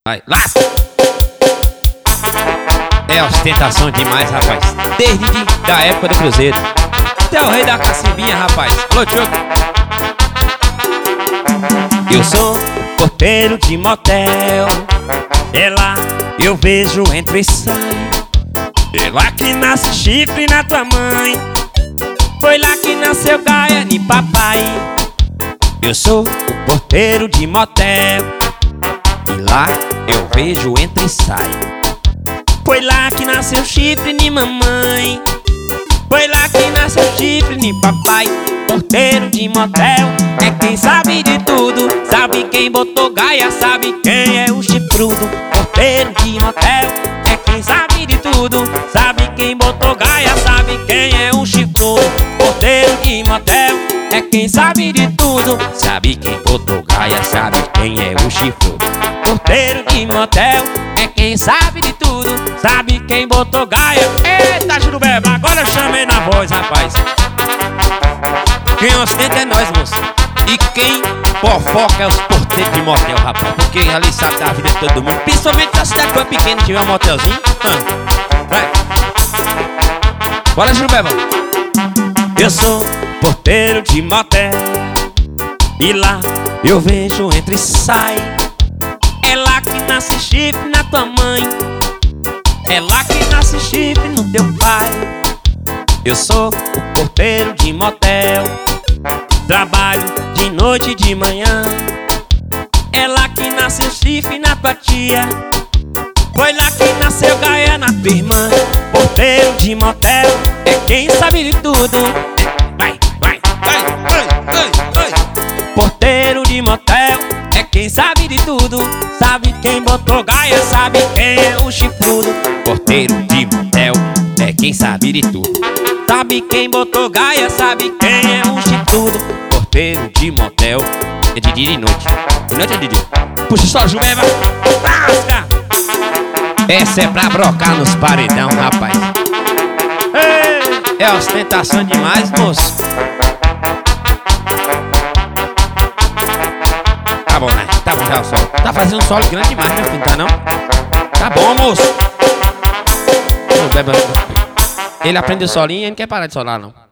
Vai, lasca! É ostentação demais, rapaz. Desde da época do Cruzeiro. Até o rei da cacimbinha, rapaz. Alô, Diogo. Eu sou porteiro de motel. É lá eu vejo, entro e saio. É lá que nasce chifre na tua mãe. Foi lá que nasceu Gaia de papai. Eu sou o porteiro de motel. E lá eu vejo, entro e saio. Foi lá que nasceu chifre de mamãe. Foi lá que nasceu chifre de papai. Porteiro de motel é quem sabe de tudo. Sabe quem botou Gaia, sabe quem é o chifrudo. Porteiro de motel é quem sabe de tudo. Sabe quem botou Gaia, sabe quem é o chifrudo. Porteiro de motel é quem sabe de tudo. Sabe quem botou Gaia, sabe quem é o chifrudo. Porteiro de motel é quem sabe de tudo. Sabe quem botou Gaia. Eita, Jurubeba, agora eu chamei na voz, rapaz. Quem ostenta é nós, moço. E quem fofoca é os porteiros de motel, rapaz. Porque ali sabe da vida de todo mundo. Principalmente se a cidade for pequena e tiver um motelzinho. Vai. Bora, Jurubeba. Eu sou porteiro de motel. E lá eu vejo, entra e sai. É lá que nasce chifre na tua mãe. É lá que nasce chifre no teu pai. Eu sou o porteiro de motel. Trabalho de noite e de manhã. É lá que nasceu chifre na tua tia. Foi lá que nasceu Gaia na tua irmã. Porteiro de motel é quem sabe de tudo. Vai, vai, vai, vai, vai, vai. Porteiro de motel é quem sabe de tudo. Sabe quem botou Gaia, sabe quem é o chifrudo. Porteiro de motel é quem sabe de tudo. Sabe quem botou Gaia, sabe quem é o chifrudo. Porteiro de motel é de dia e noite. De noite é de dia. Puxa só, Jurubeba. Lasca! Essa é pra brocar nos paredão, rapaz. Ei, é ostentação demais, moço. Tá bom, né? Tá bom já o solo. Tá fazendo um solo grande demais, meu filho, tá não? Tá bom, moço. Ele aprendeu solinho e não quer parar de solar, não.